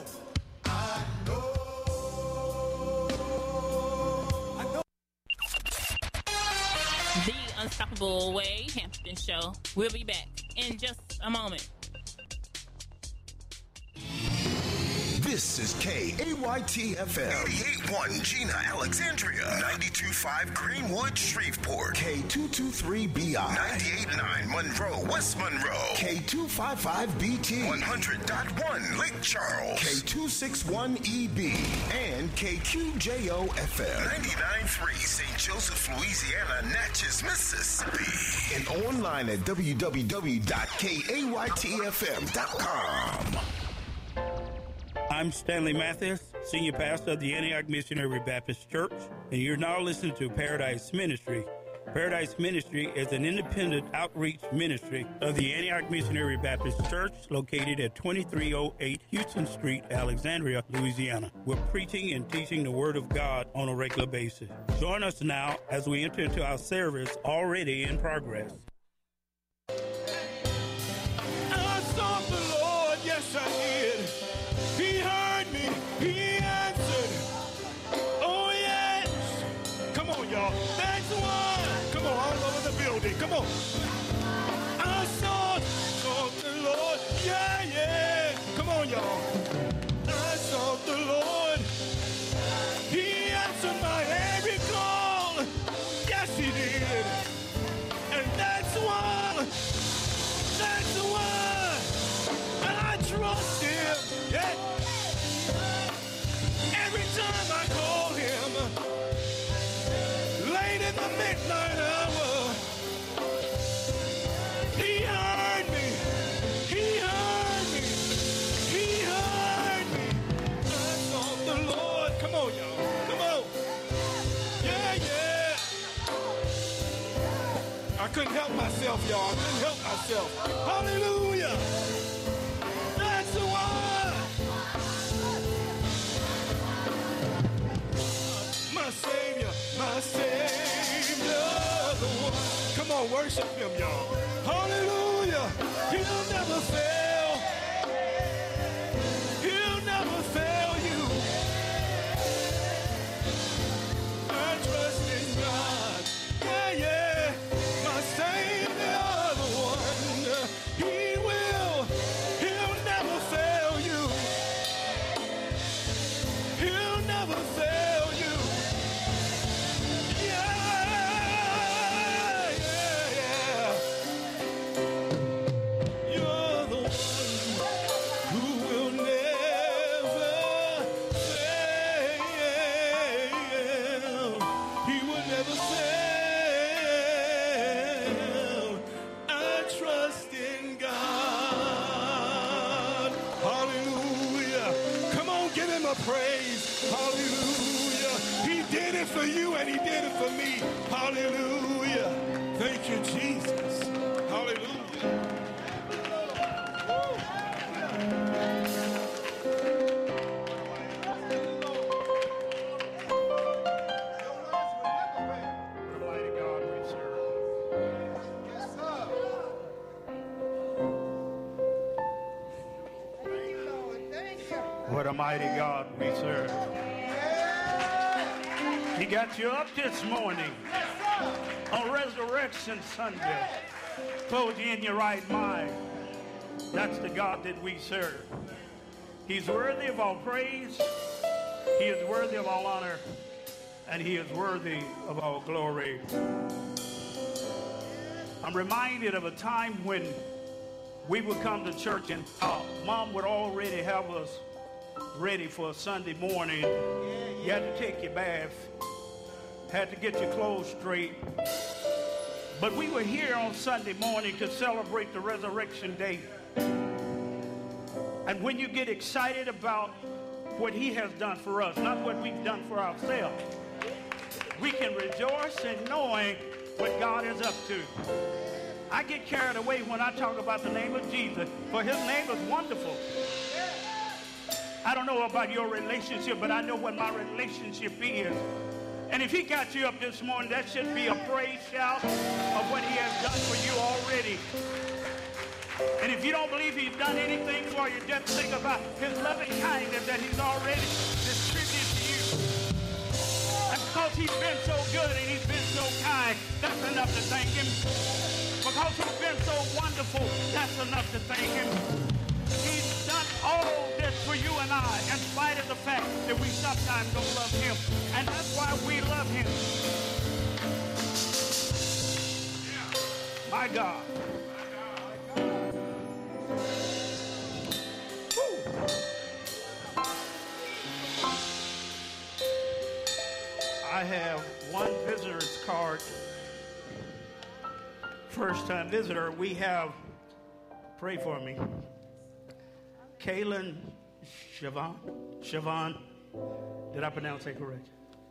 The Unstoppable Way Hampton Show. We'll be back in just a moment. This is KAYT-FM. 88.1 Gina, Alexandria. 92.5 Greenwood, Shreveport. K223BI. 98.9 Monroe, West Monroe. K255BT. 100.1 Lake Charles. K261EB. And KQJO-FM. 99.3 St. Joseph, Louisiana, Natchez, Mississippi. And online at www.kaytfm.com. I'm Stanley Mathis, Senior Pastor of the Antioch Missionary Baptist Church, and you're now listening to Paradise Ministry. Paradise Ministry is an independent outreach ministry of the Antioch Missionary Baptist Church located at 2308 Houston Street, Alexandria, Louisiana. We're preaching and teaching the Word of God on a regular basis. Join us now as we enter into our service already in progress. I sought the Lord, yes I did. He heard me, he answered. Oh yes. Come on, y'all. That's one. Come on, all over the building. Come on. I sought the Lord. Yeah, yeah. Come on, y'all. I sought the Lord. He answered my every call. Yes, he did. And that's one. That's one. I trust him. Yeah. Every time I call him, late in the midnight hour, he heard me. He heard me. He heard me. I sought the Lord. Come on, y'all. Come on. Yeah, yeah. I couldn't help myself, y'all. I couldn't help myself. Hallelujah. That's the one. My Savior, the one. Come on, worship him, y'all. Hallelujah. He'll never fail. He'll never fail you. I trust in God. Yeah, yeah. My Savior, the one. He will. He'll never fail you. He'll never fail you. Yeah, yeah, yeah. You're the one who will never fail. He will never fail. I trust in God. Hallelujah. Come on, give him a praise. Hallelujah. He did it for you and he did it for me. Hallelujah. Thank you, Jesus. Hallelujah. What a mighty God we serve. He got you up this morning on Resurrection Sunday. Clothed you in your right mind. That's the God that we serve. He's worthy of all praise. He is worthy of all honor. And he is worthy of all glory. I'm reminded of a time when we would come to church and Mom would already have us ready for a Sunday morning. You had to take your bath, had to get your clothes straight. But we were here on Sunday morning to celebrate the resurrection day. And when you get excited about what he has done for us, not what we've done for ourselves, we can rejoice in knowing what God is up to. I get carried away when I talk about the name of Jesus, for his name is wonderful. I don't know about your relationship, but I know what my relationship is. And if he got you up this morning, that should be a praise shout of what he has done for you already. And if you don't believe he's done anything for you, just think about his loving kindness that he's already distributed to you. And because he's been so good and he's been so kind, that's enough to thank him. Because he's been so wonderful, that's enough to thank him. He's done all this for you and I, in spite of the fact that we sometimes don't love him. And that's why we love him. My God. I have one visitor's card. First-time visitor. We have, pray for me, Kaylin Siobhan. Did I pronounce that correct?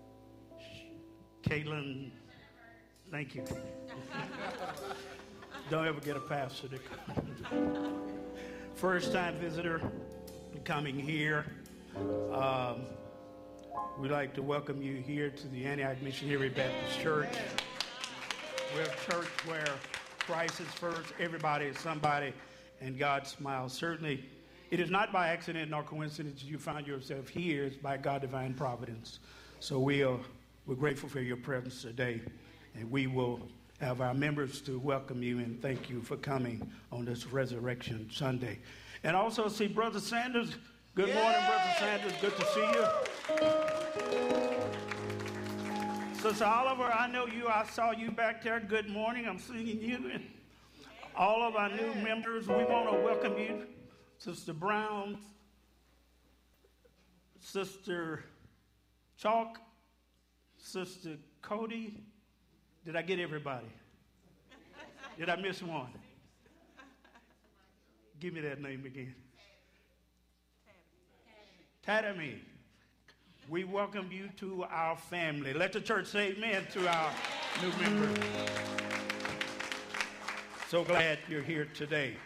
Kaylin, thank you. Don't ever get a pastor to come. First-time visitor coming here. We'd like to welcome you here to the Antioch Missionary Baptist Church. We're a church where Christ is first, everybody is somebody, and God smiles. Certainly, it is not by accident nor coincidence you find yourself here. It's by God's divine providence. So we're grateful for your presence today, and we will have our members to welcome you and thank you for coming on this Resurrection Sunday. And also see Brother Sanders. Good morning, Brother Sanders. Good to see you. Sister Oliver, I know you. I saw you back there. Good morning. I'm seeing you. And all of our new members, we want to welcome you. Sister Brown, Sister Chalk, Sister Cody. Did I get everybody? Did I miss one? Give me that name again. Tatami. We welcome you to our family. Let the church say amen to our new members. So glad you're here today.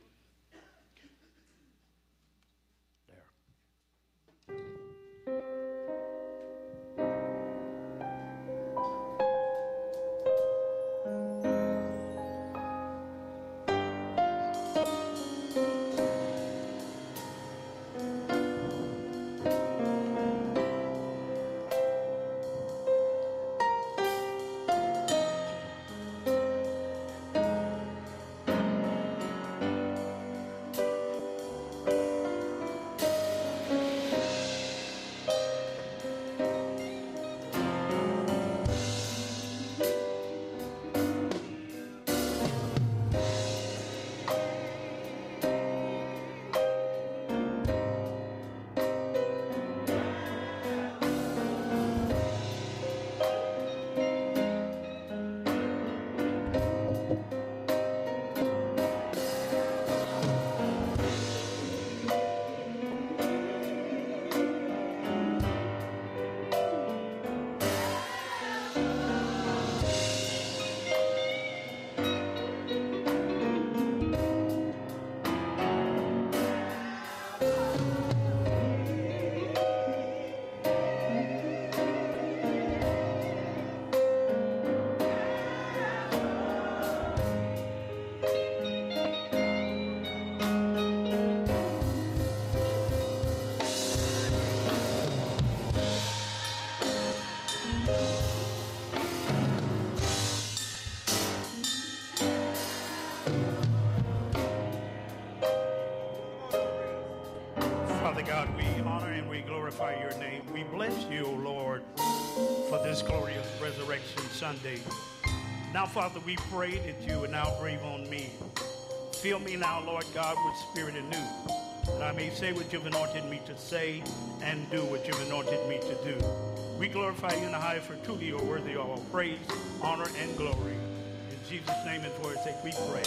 Father God, we honor and we glorify your name. We bless you, O Lord, for this glorious Resurrection Sunday. Now, Father, we pray that you would now breathe on me. Fill me now, Lord God, with spirit anew, that I may say what you've anointed me to say and do what you've anointed me to do. We glorify you in the highest, for truly you are worthy of all praise, honor, and glory. In Jesus' name and for his sake we pray.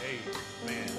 Amen.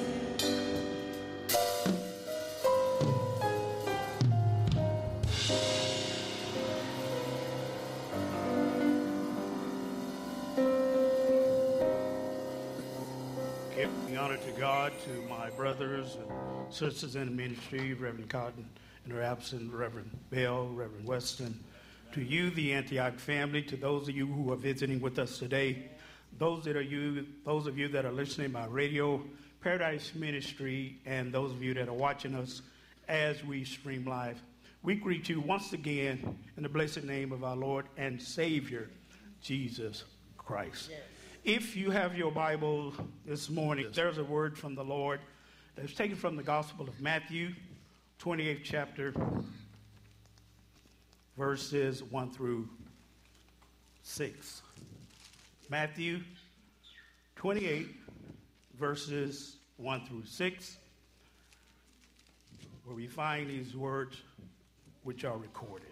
Give the honor to God, to my brothers and sisters in the ministry, Reverend Cotton and her absent, Reverend Bell, Reverend Weston, to you, the Antioch family, to those of you who are visiting with us today, those of you that are listening by radio, Paradise Ministry and those of you that are watching us as we stream live. We greet you once again in the blessed name of our Lord and Savior, Jesus Christ. Yes. If you have your Bible this morning, there's a word from the Lord that's taken from the Gospel of Matthew, 28th chapter, verses 1 through 6. Matthew 28, verses 1 through 6, where we find these words which are recorded.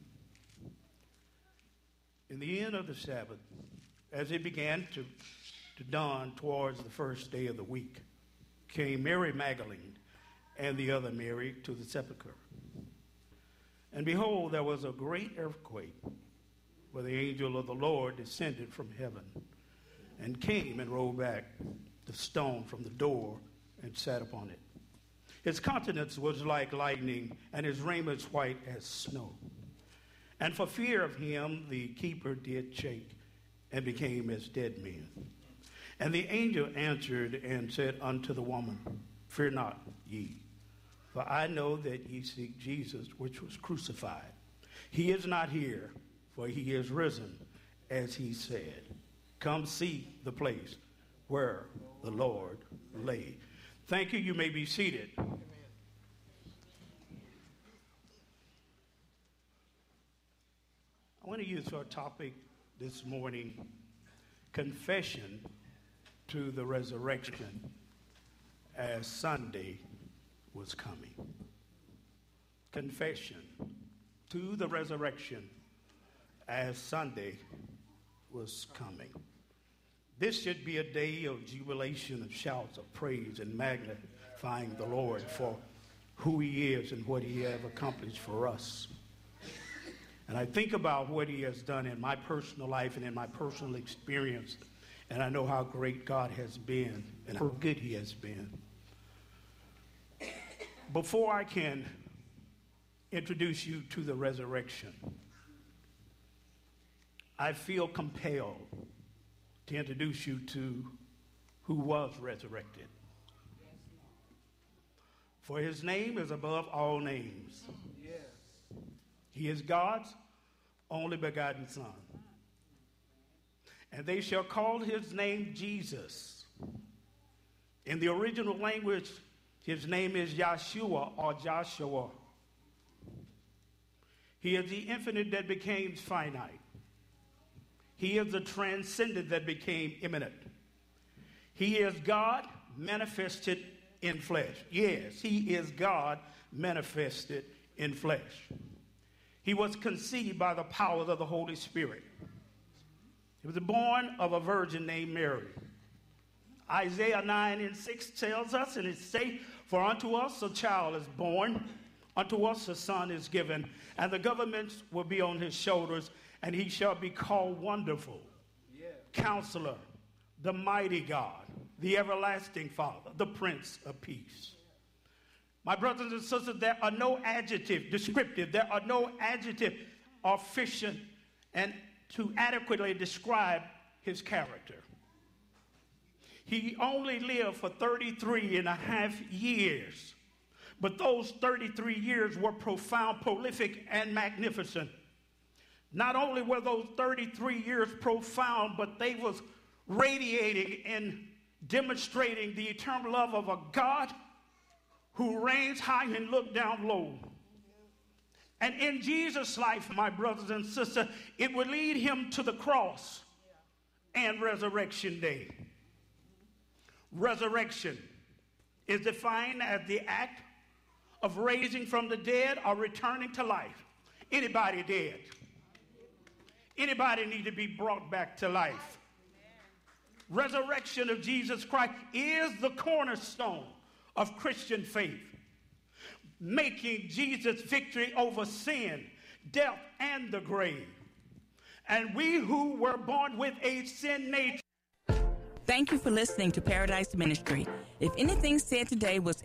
In the end of the Sabbath, as it began to dawn towards the first day of the week, came Mary Magdalene and the other Mary to the sepulchre. And behold, there was a great earthquake, where the angel of the Lord descended from heaven and came and rolled back the stone from the door and sat upon it. His countenance was like lightning, and his raiment white as snow. And for fear of him, the keeper did shake and became as dead men. And the angel answered and said unto the woman, Fear not ye, for I know that ye seek Jesus, which was crucified. He is not here, for he is risen, as he said. Come see the place where the Lord lay. Thank you. You may be seated. I want to use our topic this morning, confession to the resurrection, as Sunday was coming. Confession to the resurrection as Sunday was coming. This should be a day of jubilation, of shouts of praise and magnifying the Lord for who he is and what he has accomplished for us. And I think about what he has done in my personal life and in my personal experience, and I know how great God has been and how good he has been. Before I can introduce you to the resurrection, I feel compelled to introduce you to who was resurrected. For his name is above all names. Yes. He is God's only begotten Son. And they shall call his name Jesus. In the original language, his name is Yeshua or Joshua. He is the infinite that became finite. He is the transcendent that became immanent. He is God manifested in flesh. Yes, he is God manifested in flesh. He was conceived by the power of the Holy Spirit. He was born of a virgin named Mary. Isaiah 9:6 tells us, and it says, For unto us a child is born, unto us a son is given, and the government will be on his shoulders, and he shall be called Wonderful, Counselor, the Mighty God, the Everlasting Father, the Prince of Peace. My brothers and sisters, there are no adjective descriptive, there are no adjective efficient and to adequately describe his character. He only lived for 33 and a half years, but those 33 years were profound, prolific, and magnificent. Not only were those 33 years profound, but they was radiating and demonstrating the eternal love of a God who reigns high and look down low. And in Jesus' life, my brothers and sisters, it would lead him to the cross and resurrection day. Resurrection is defined as the act of raising from the dead or returning to life. Anybody dead? Anybody need to be brought back to life? Resurrection of Jesus Christ is the cornerstone of Christian faith, making Jesus' victory over sin, death, and the grave. And we who were born with a sin nature. Thank you for listening to Paradise Ministry. If anything said today was